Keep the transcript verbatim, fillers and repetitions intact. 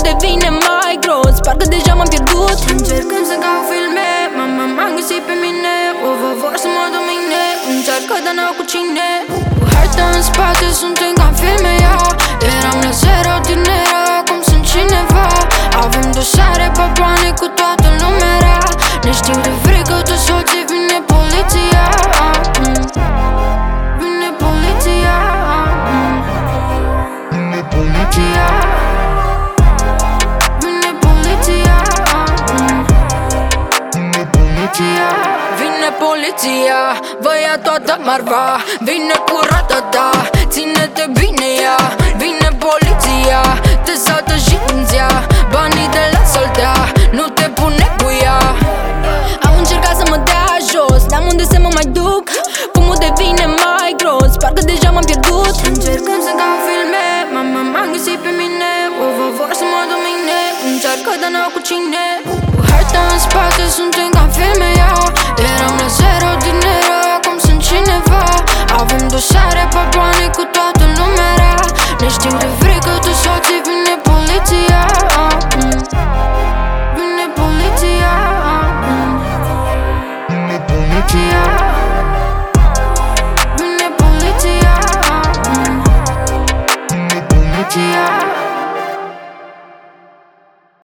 devine mai gros, parcă deja m-am pierdut. Încercând să caut filme, mama m-am găsit pe mine. O vă vor să mă domine, încearcă dar n-au cu cine. Cu harta în spate, suntem ca în filme, ia. Eram la zero tinera, acum sunt cineva. Avem dosare pe bani cu toată lumea rea. Ne știu de frică toți soții, vine poliția. Vine poliția. Vine poliția. Vine poliția. Vine poliția. Vine poliția, vă ia toată marva. Vine cu ratata, ține-te bine ea. Vine poliția, te saltă și înția. Banii de la soltea, nu te pune cu ea. Au încercat să mă dea jos, n-am unde să mă mai duc. Fumul devine mai gros, parcă deja m-am pierdut. Încercând să caut filme, mama m-am găsit pe mine. O vă vor să mă domine, încearcă dar n-au cu cine. Cu harta în spate, suntem ca în filme, ia. Eram la zero dinero, acum sunt cineva. Avem dosare pe bani cu toată lumea rea. Ne știm de vreme.